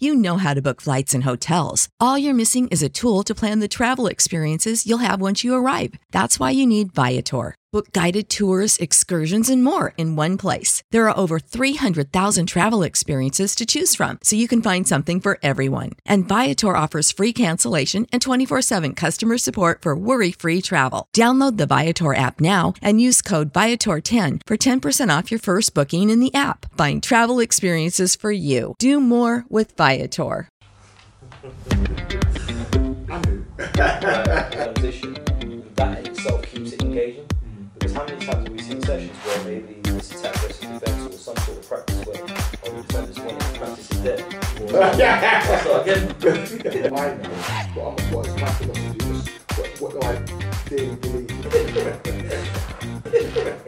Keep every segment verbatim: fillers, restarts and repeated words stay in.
You know how to book flights and hotels. All you're missing is a tool to plan the travel experiences you'll have once you arrive. That's why you need Viator. Book guided tours, excursions, and more in one place. There are over three hundred thousand travel experiences to choose from, so you can find something for everyone. And Viator offers free cancellation and twenty-four seven customer support for worry-free travel. Download the Viator app now and use code Viator ten for ten percent off your first booking in the app. Find travel experiences for you. Do more with Viator. Transition, that in itself keeps it engaging. Because how many times have we seen sessions where maybe it's attack versus defense or some sort of practice where oh, the defenders want to practice is dead. Or so again. I know what, I'm, what is my philosophy? What, what do I really believe?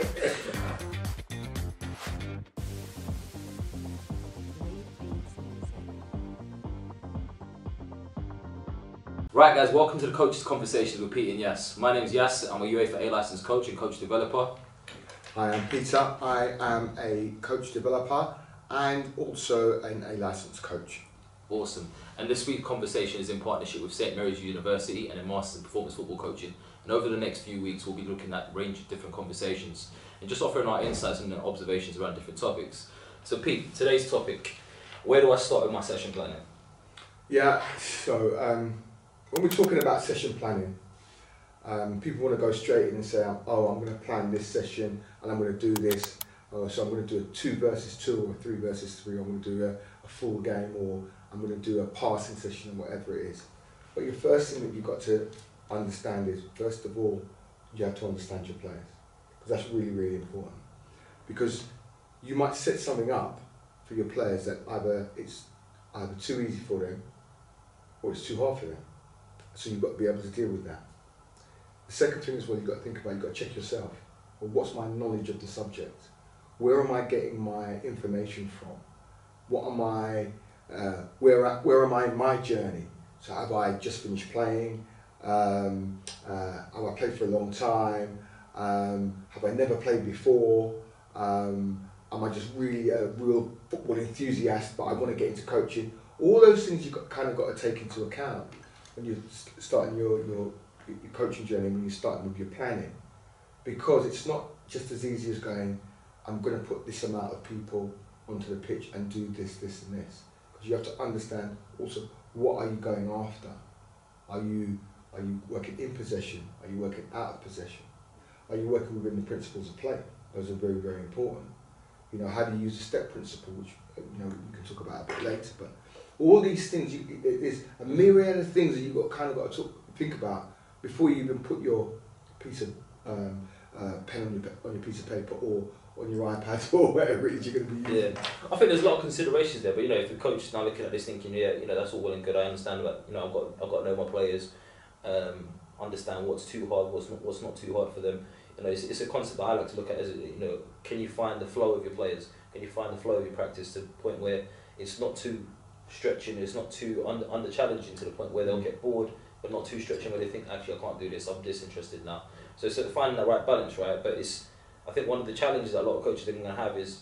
Right guys, welcome to the Coaches Conversations with Pete and Yas. My name is Yas, I'm a UEFA A licensed coach and coach developer. Hi, I'm Peter. I am a coach developer and also an A licensed coach. Awesome. And this week's conversation is in partnership with Saint Mary's University and a Masters in Performance Football Coaching. And over the next few weeks, we'll be looking at a range of different conversations and just offering our insights and observations around different topics. So Pete, today's topic, where do I start with my session planning? Yeah, so um, when we're talking about session planning, um, people want to go straight in and say, oh, I'm going to plan this session and I'm going to do this. Oh, so I'm going to do a two versus two or a three versus three. I'm going to do a, a full game or I'm going to do a passing session or whatever it is. But your first thing that you've got to understand is, first of all, you have to understand your players. Because that's really, really important. Because you might set something up for your players that either it's either too easy for them or it's too hard for them. So you've got to be able to deal with that. The second thing is what you've got to think about, you've got to check yourself. Well, what's my knowledge of the subject? Where am I getting my information from? What am I, uh, where, where am I in my journey? So have I just finished playing? Um, uh, have I played for a long time? Um, have I never played before? Um, am I just really a real football enthusiast, but I want to get into coaching? All those things you've got, kind of got to take into account when you're starting your, your, your coaching journey, when you're starting with your planning. Because it's not just as easy as going, I'm going to put this amount of people onto the pitch and do this, this and this. Because you have to understand also, what are you going after? Are you, are you working in possession? Are you working out of possession? Are you working within the principles of play? Those are very, very important. You know, how do you use the step principle, which you know we can talk about a bit later, but all these things, you, there's a myriad of things that you've got kind of got to talk, think about before you even put your piece of um, uh, pen on your, on your piece of paper or on your iPad or whatever it is you're going to be using. Yeah, I think there's a lot of considerations there, but you know, if the coach is now looking at this thinking, yeah, you know, that's all well and good, I understand about, you know, I've got, I've got to know my players, um, understand what's too hard, what's not, what's not too hard for them. You know, it's, it's a concept that I like to look at as, you know, can you find the flow of your players? Can you find the flow of your practice to the point where it's not too stretching, it's not too under, under challenging to the point where they'll get bored, but not too stretching where they think, actually I can't do this, I'm disinterested now. So it's finding that right balance, right? But it's, I think one of the challenges that a lot of coaches are going to have is,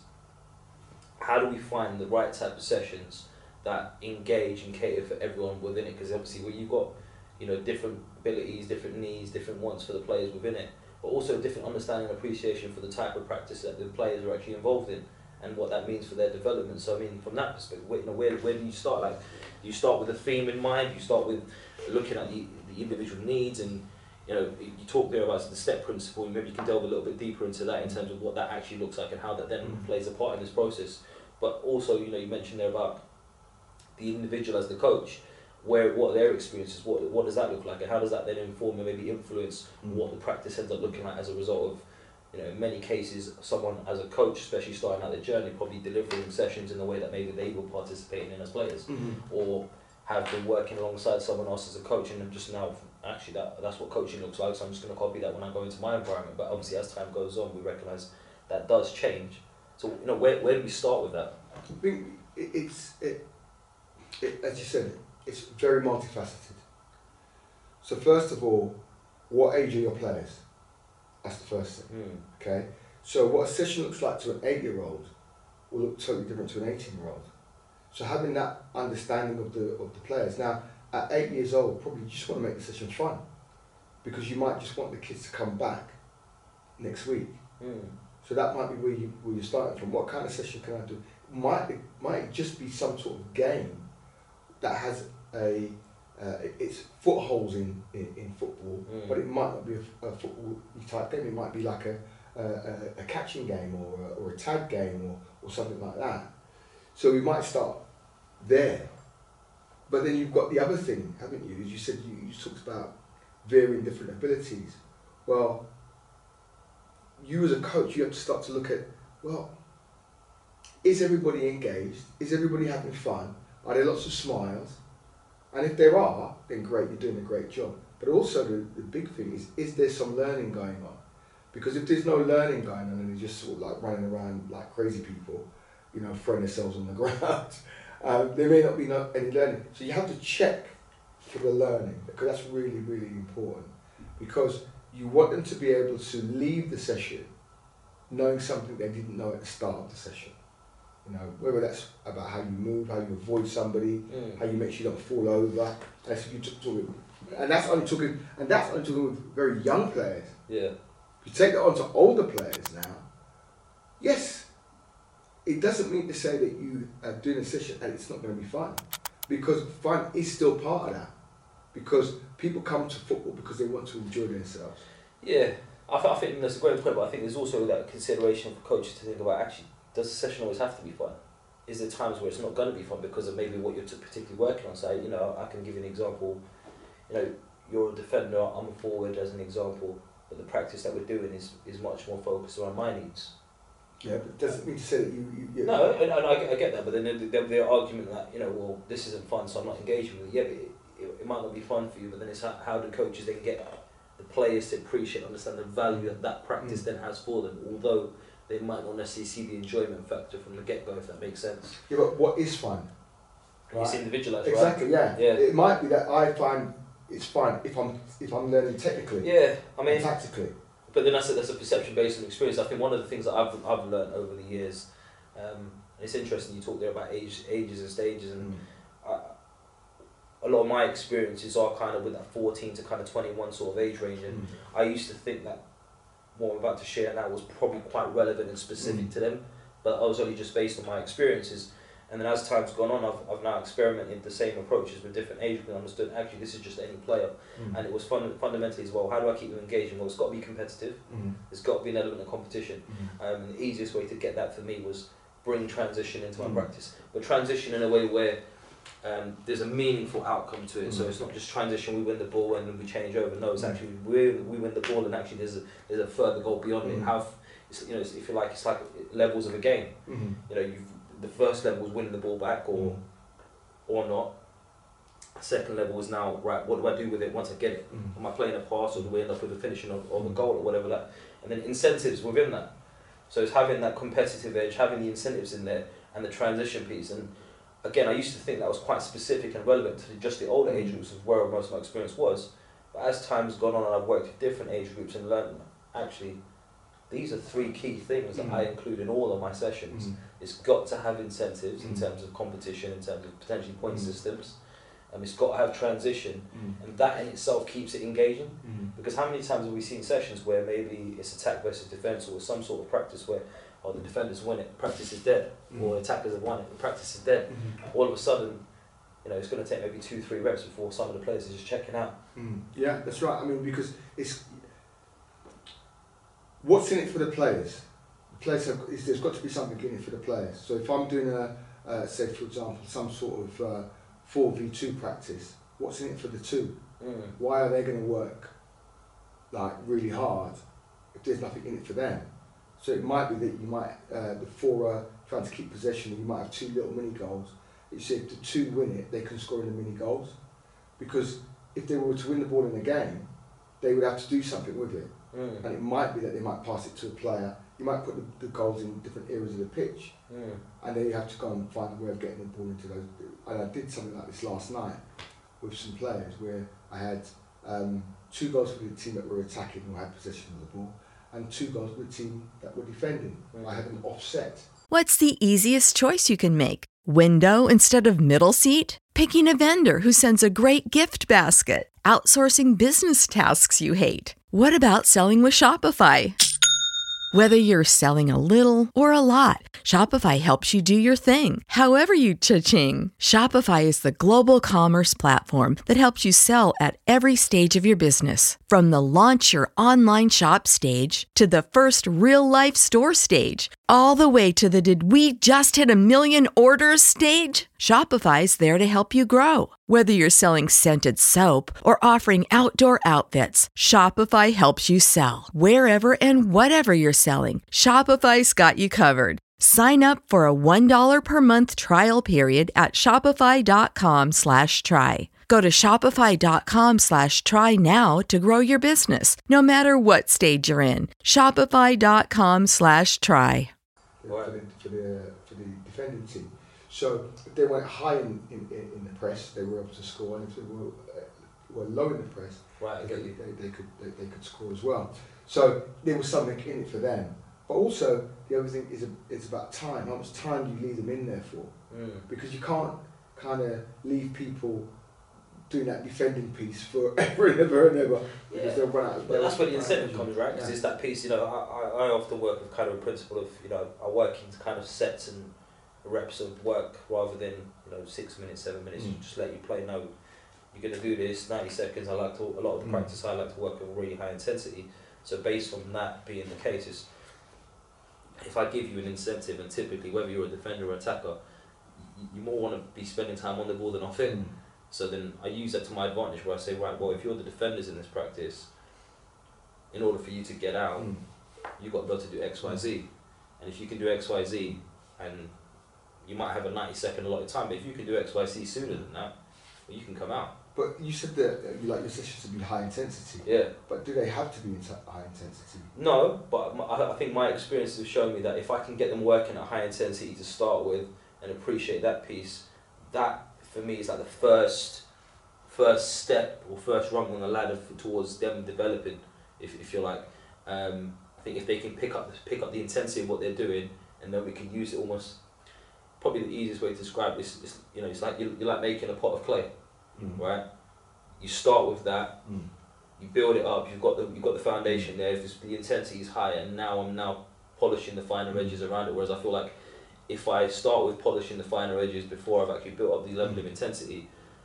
how do we find the right type of sessions that engage and cater for everyone within it? Because obviously when you've got, you know, different abilities, different needs, different wants for the players within it, but also different understanding and appreciation for the type of practice that the players are actually involved in and what that means for their development. So I mean, from that perspective, where, you know, where, where do you start? Like, do you start with a theme in mind? Do you start with looking at the, the individual needs? And you know, you talk there about the step principle, and maybe you can delve a little bit deeper into that in terms of what that actually looks like and how that then mm. plays a part in this process. But also, you know, you mentioned there about the individual as the coach, where what their experiences, what what does that look like, and how does that then inform and maybe influence mm. what the practice ends up looking like as a result of, you know, in many cases, someone as a coach, especially starting out their journey, probably delivering sessions in the way that maybe they were participating in as players, mm-hmm. or have been working alongside someone else as a coach, and then just now, actually, that that's what coaching looks like, so I'm just going to copy that when I go into my environment. But obviously, as time goes on, we recognise that does change. So, you know, where where do we start with that? I think it's, it, it, as you said, it's very multifaceted. So first of all, what age are your players? That's the first thing, mm. okay? So what a session looks like to an eight-year-old will look totally different to an eighteen-year-old. So having that understanding of the of the players. Now, at eight years old, probably you just want to make the session fun, because you might just want the kids to come back next week. Mm. So that might be where you where you're starting from. What kind of session can I do? Might it might just be some sort of game that has a uh, it's footholds in, in, in football, Mm. but it might not be a, a football type game. It might be like a a, a, a catching game or a, or a tag game or, or something like that. So we might start there. But then you've got the other thing, haven't you? As you said, you, you talked about varying different abilities. Well, you as a coach, you have to start to look at, well, is everybody engaged? Is everybody having fun? Are there lots of smiles? And if there are, then great, you're doing a great job. But also the, the big thing is, is there some learning going on? Because if there's no learning going on and they're just sort of like running around like crazy people, you know, throwing themselves on the ground, um, there may not be no, any learning. So you have to check for the learning, because that's really, really important. Because you want them to be able to leave the session knowing something they didn't know at the start of the session. You know, whether that's about how you move, how you avoid somebody, Mm. how you make sure you don't fall over. That's you talk, talking, and that's only talking, and that's only talking with very young players. Yeah. If you take that on to older players now, yes, it doesn't mean to say that you are doing a session and it's not going to be fun, because fun is still part of that. Because people come to football because they want to enjoy themselves. Yeah, I, th- I think that's a great point, but I think there's also that consideration for coaches to think about, actually, does the session always have to be fun? Is there times where it's not going to be fun because of maybe what you're t- particularly working on? So, you know, I can give you an example. You know, you're a defender, I'm a forward as an example, but the practice that we're doing is, is much more focused around my needs. Yeah, but it doesn't mean to say that you... you, you No, and, and I, get- I get that, but then there'll be an argument that, you know, well, this isn't fun, so I'm not engaging with it. Yeah, but it, it, it might not be fun for you, but then it's how, how do coaches then get the players to appreciate, understand the value that that practice Mm. then has for them, although they might not necessarily see the enjoyment factor from the get-go, if that makes sense. Yeah, but what is fun? It's individualised, right? Exactly, yeah. Yeah. It might be that I find it's fun if I'm if I'm learning technically, Yeah, I mean, and tactically. but then that's a, that's a perception based on experience. I think one of the things that I've I've learned over the years, um, and it's interesting you talk there about age, ages and stages, and Mm. I, a lot of my experiences are kind of with that fourteen to kind of twenty-one sort of age range, and Mm. I used to think that what I'm about to share now was probably quite relevant and specific Mm. to them, but I was only just based on my experiences. And then as time's gone on, I've, I've now experimented the same approaches with different age groups and understood actually this is just any player. Mm. And it was fun, fundamentally as well, how do I keep them engaging? Well, it's got to be competitive. Mm. There's got to be an element of competition. Mm. Um, and the easiest way to get that for me was bring transition into my Mm. practice. But transition in a way where um, there's a meaningful outcome to it. Mm. So it's not just transition, we win the ball and then we change over. No, it's Mm. actually we, we win the ball and actually there's a, there's a further goal beyond Mm. it. How, it's, you know, it's, if you like, it's like levels of a game. Mm. You know, you've, the first level is winning the ball back or Mm. or not. The second level is now, right, what do I do with it once I get it? Mm. Am I playing a pass or do we end up with a finishing of, of a goal or whatever that? And then incentives within that. So it's having that competitive edge, having the incentives in there and the transition piece. And again, I used to think that was quite specific and relevant to just the older age groups of where most of my experience was. But as time's gone on and I've worked with different age groups and learned, actually, these are three key things that Mm. I include in all of my sessions. Mm. It's got to have incentives in Mm. terms of competition, in terms of potentially point Mm. systems. Um, it's got to have transition, Mm. and that in itself keeps it engaging. Mm. Because how many times have we seen sessions where maybe it's attack versus defence or some sort of practice where, oh, the defenders win it, practice is dead, Mm. or attackers have won it, practice is dead. Mm. All of a sudden, you know, it's going to take maybe two, three reps before some of the players are just checking out. Mm. Yeah, that's right. I mean, because it's what's in it for the players. The players have, is, there's got to be something in it for the players. So if I'm doing a, uh, say for example, some sort of uh, four v two practice, what's in it for the two? Mm. Why are they going to work like really hard if there's nothing in it for them? So it might be that you might, uh, before uh, trying to keep possession, you might have two little mini goals. You see, if the two win it, they can score in the mini goals. Because if they were to win the ball in a game, they would have to do something with it. Mm. And it might be that they might pass it to a player. You might put the, the goals in different areas of the pitch. Mm. And then you have to go and find a way of getting the ball into those. And I did something like this last night with some players where I had um, two goals for the team that were attacking who had possession of the ball, and two goals for the team that were defending. Mm. I had them offset. What's the easiest choice you can make? Window instead of middle seat? Picking a vendor who sends a great gift basket? Outsourcing business tasks you hate? What about selling with Shopify? Whether you're selling a little or a lot, Shopify helps you do your thing, however you cha-ching. Shopify is the global commerce platform that helps you sell at every stage of your business. From the launch your online shop stage to the first real-life store stage, all the way to the did we just hit a million orders stage. Shopify's there to help you grow. Whether you're selling scented soap or offering outdoor outfits, Shopify helps you sell. Wherever and whatever you're selling, Shopify's got you covered. Sign up for a one dollar per month trial period at shopify.com slash try. Go to shopify.com slash try now to grow your business, no matter what stage you're in. Shopify.com slash try. For the, for the, for the defending team. So if they went high in, in, in the press, they were able to score, and if they were, uh, were low in the press, right, they, they, they, could, they, they could score as well. So there was something in it for them. But also, the other thing is a, it's about time. How much time do you leave them in there for? Mm. Because you can't kind of leave people doing that defending piece for ever and ever and ever. Yeah. Because they'll run out. But that's where the incentive comes, right? Because yeah. it's that piece, you know, I, I, I often work with kind of a principle of, you know, I work in kind of sets and reps of work rather than, you know, six minutes, seven minutes, mm. just let you play. No, you're going to do this, ninety seconds. I like to, a lot of the mm. practice I like to work with really high intensity. So based on that being the case, is if I give you an incentive, and typically whether you're a defender or attacker, you, you more want to be spending time on the ball than off it. Mm. So then I use that to my advantage where I say, right, well, if you're the defenders in this practice, in order for you to get out, mm. you've got to be able to do X, Y, Z. And if you can do X, Y, Z, and you might have a ninety second allotted time, but if you can do X, Y, Z sooner than that, well, you can come out. But you said that you like your sessions to be high intensity. Yeah. But do they have to be high intensity? No, but I think my experiences have shown me that if I can get them working at high intensity to start with and appreciate that piece, that for me is like the first first step or first rung on the ladder for, towards them developing, if if you're like. Um, I think if they can pick up pick up the intensity of what they're doing, and then we can use it almost. Probably the easiest way to describe this is, you know, it's like you you're like making a pot of clay, mm. right? You start with that, mm. you build it up. You've got the you've got the foundation there. If the intensity is high, and now I'm now polishing the finer edges around it. Whereas I feel like if I start with polishing the finer edges before I've actually built up the level mm. of intensity,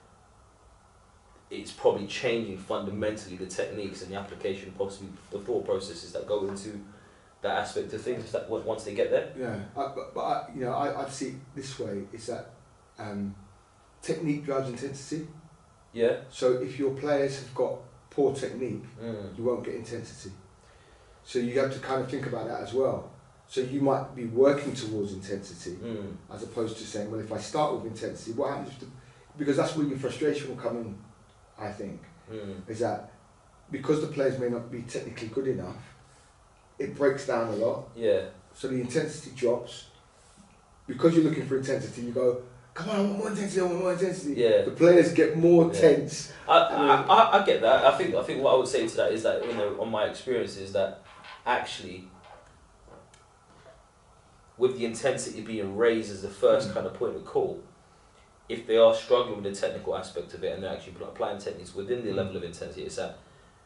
it's probably changing fundamentally the techniques and the application, possibly the thought processes that go into that aspect of things. That once they get there. Yeah, I, but, but I, you know, I I see it this way: is that um, technique drives intensity. Yeah. So if your players have got poor technique, mm. you won't get intensity. So you have to kind of think about that as well. So you might be working towards intensity, mm. as opposed to saying, well, if I start with intensity, what happens if the, because that's where your frustration will come in, I think, mm. is that because the players may not be technically good enough, it breaks down a lot. Yeah. So the intensity drops. Because you're looking for intensity, you go, come on, I want more intensity, I want more intensity. Yeah. The players get more yeah. tense. I, I, I, I get that. I think I think what I would say to that is that, you know, on my experience is that actually with the intensity being raised as the first mm. kind of point of call, if they are struggling with the technical aspect of it and they're actually applying techniques within the level of intensity, it's that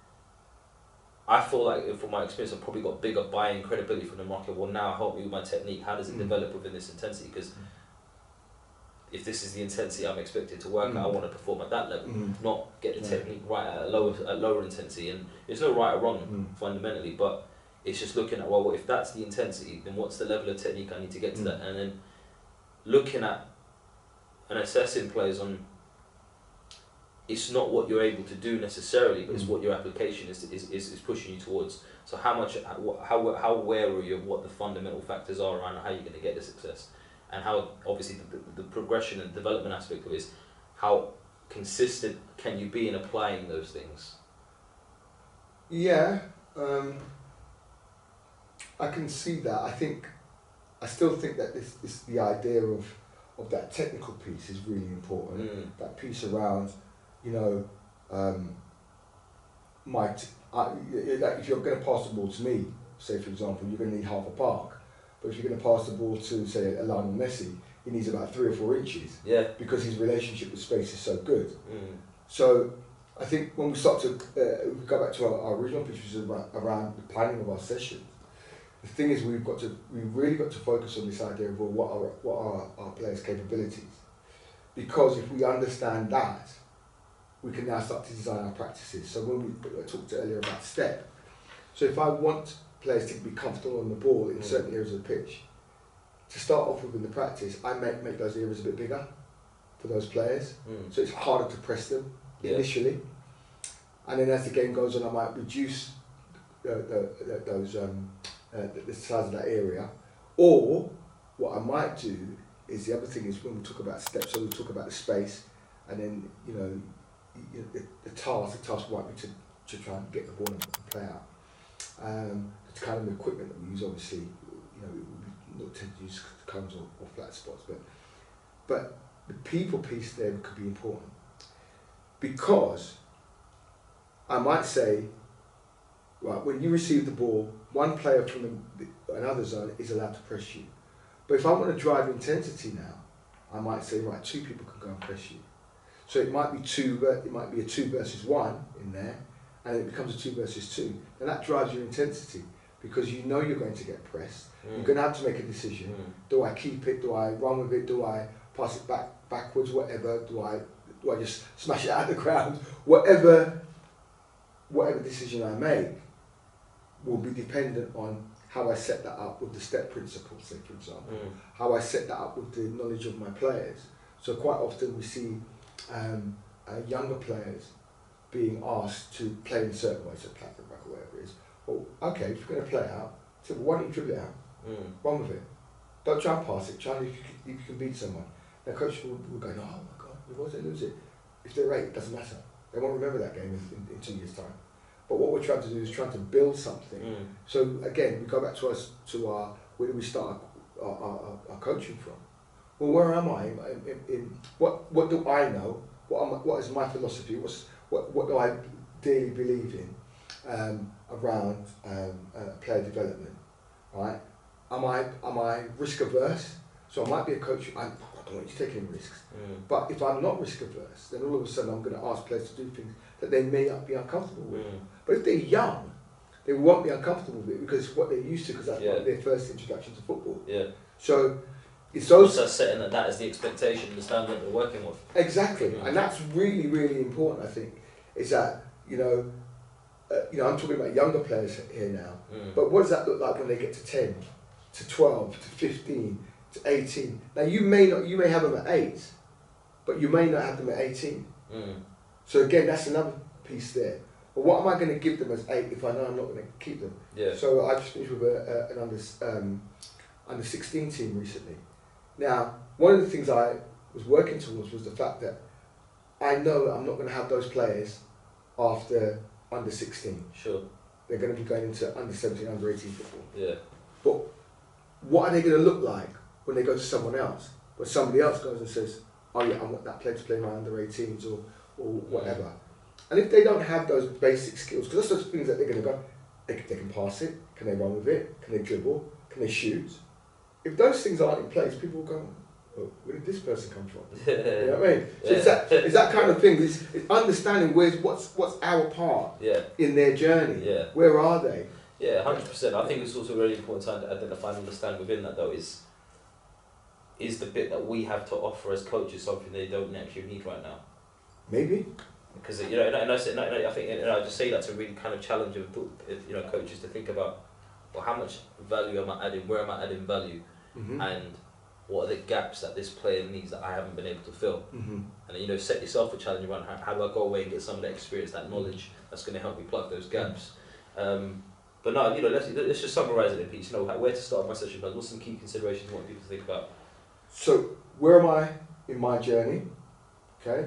I feel like, from my experience, I've probably got bigger buy-in credibility from the market. Well, now help me with my technique. How does it mm. develop within this intensity? Because mm. if this is the intensity I'm expected to work mm. at, I want to perform at that level, mm. not get the yeah. technique right at a lower at lower intensity. And there's no right or wrong mm. fundamentally, but it's just looking at, well, if that's the intensity, then what's the level of technique I need to get to mm. that? And then looking at and assessing players on, it's not what you're able to do necessarily, but mm. it's what your application is, is is is pushing you towards. So how much, how how, how aware are you of what the fundamental factors are around how you're going to get the success, and how obviously the, the, the progression and development aspect of it is how consistent can you be in applying those things. Yeah, um, I can see that. I think, I still think that this, this the idea of of that technical piece is really important. Mm. That piece around, you know, um, might I, if you're going to pass the ball to me, say for example, you're going to need half a park. But if you're going to pass the ball to, say, a Lionel Messi, he needs about three or four inches. Yeah. Because his relationship with space is so good. Mm. So I think when we start to uh, we go back to our, our original pitch, which is around, around the planning of our sessions. The thing is, we've got to we really got to focus on this idea of well, what are what are our players' capabilities, because if we understand that, we can now start to design our practices. So when we I talked earlier about step, so if I want players to be comfortable on the ball in mm. certain areas of the pitch, to start off with in the practice, I make make those areas a bit bigger for those players, mm. so it's harder to press them yeah. initially, and then as the game goes on, I might reduce uh, the, the, those um, uh, the, the size of that area, or what I might do is the other thing is when we talk about steps, so we talk about the space, and then you know, you know the, the task, the task might be to, to try and get the ball and play out. Um, the kind of equipment that we use, obviously, you know, we not tend to use cones or, or flat spots, but but the people piece there could be important, because I might say, right, when you receive the ball, one player from the, another zone is allowed to press you. But if I want to drive intensity now, I might say, right, two people can go and press you. So it might be two, it might be a two versus one in there, and it becomes a two versus two. And that drives your intensity, because you know you're going to get pressed. Mm. You're going to have to make a decision. Mm. Do I keep it? Do I run with it? Do I pass it back backwards? Whatever. Do I do I just smash it out of the ground? Whatever, whatever decision I make will be dependent on how I set that up with the step principle, say for example. Mm. How I set that up with the knowledge of my players. So quite often we see um, uh, younger players being asked to play in certain ways, so platform back or whatever it is. Well, okay, if you're going to play out, so why don't you dribble it out? Mm. Run with it. Don't try and pass it. Try and if you can, if you can beat someone. The coach will, will go, oh my God, why did they lose it? If they're eight, it doesn't matter. They won't remember that game in, in, in two years' time. But what we're trying to do is trying to build something. Mm. So again, we go back to us to our where do we start our, our, our, our coaching from? Well, where am I? In, in, in what what do I know? What am I, what is my philosophy? What's what what do I dearly believe in um, around um, uh, player development? Right? Am I am I risk averse? So I might be a coach. I'm, I don't want you to take any risks. Mm. But if I'm not risk averse, then all of a sudden I'm going to ask players to do things that they may not be uncomfortable with. Mm. But if they're young, they won't be uncomfortable with it because it's what they're used to, because that's yeah. like their first introduction to football. Yeah. So it's those. So setting that that is the expectation, understand what they're working with. Exactly, mm. and that's really really important. I think is that you know, uh, you know, I'm talking about younger players here now. Mm. But what does that look like when they get to ten, to twelve, to fifteen, to eighteen? Now you may not, you may have them at eight, but you may not have them at eighteen. Mm. So again, that's another piece there. But what am I going to give them as eight if I know I'm not going to keep them? Yeah. So I just finished with a, a, an under um, under sixteen team recently. Now, one of the things I was working towards was the fact that I know I'm not going to have those players after under sixteen. Sure. They're going to be going into under seventeen, under eighteen football. Yeah. But what are they going to look like when they go to someone else? When somebody else goes and says, "Oh yeah, I want that player to play my under eighteens or or whatever." Mm. And if they don't have those basic skills, because that's those things that they're going to go, they, they can pass it, can they run with it, can they dribble, can they shoot? If those things aren't in place, people will go, well, where did this person come from? You know what I mean? So yeah. it's, that, it's that kind of thing. It's, it's understanding where's what's what's our part yeah. in their journey. Yeah. Where are they? Yeah, one hundred percent. I think it's also really important to identify and understand within that though is is the bit that we have to offer as coaches something they don't actually need right now. Maybe. Because you know, and I, and I, and I, I think, and I just say that to really kind of challenge of you know coaches to think about, well, how much value am I adding? Where am I adding value? Mm-hmm. And what are the gaps that this player needs that I haven't been able to fill? Mm-hmm. And you know, set yourself a challenge around how, how do I go away and get some of that experience, that knowledge that's going to help me plug those gaps. Um, but no, you know, let's let's just summarise it in piece. You know, where to start my session plans? What's some key considerations you want people to think about? So, where am I in my journey? Okay.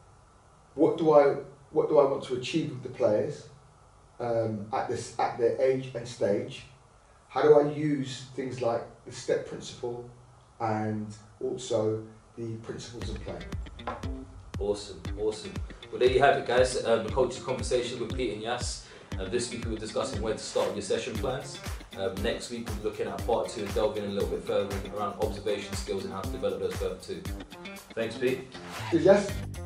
What do I what do I want to achieve with the players um, at this at their age and stage? How do I use things like the step principle and also the principles of play? Awesome, awesome. Well, there you have it, guys. Um, the coach's conversation with Pete and Yas. Uh, this week we were discussing where to start with your session plans. Um, next week we'll be looking at part two and delving a little bit further around observation skills and how to develop those further too. Thanks, Pete. Yes.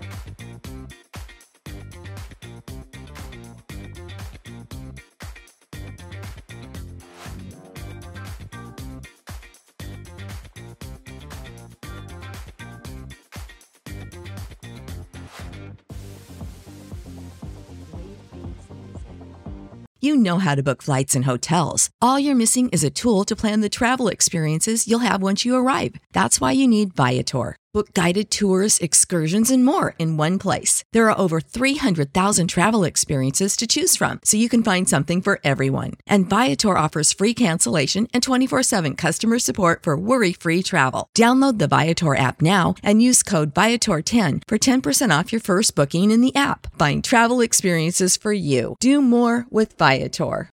You know how to book flights and hotels. All you're missing is a tool to plan the travel experiences you'll have once you arrive. That's why you need Viator. Book guided tours, excursions, and more in one place. There are over three hundred thousand travel experiences to choose from, so you can find something for everyone. And Viator offers free cancellation and twenty-four seven customer support for worry-free travel. Download the Viator app now and use code Viator ten for ten percent off your first booking in the app. Find travel experiences for you. Do more with Viator.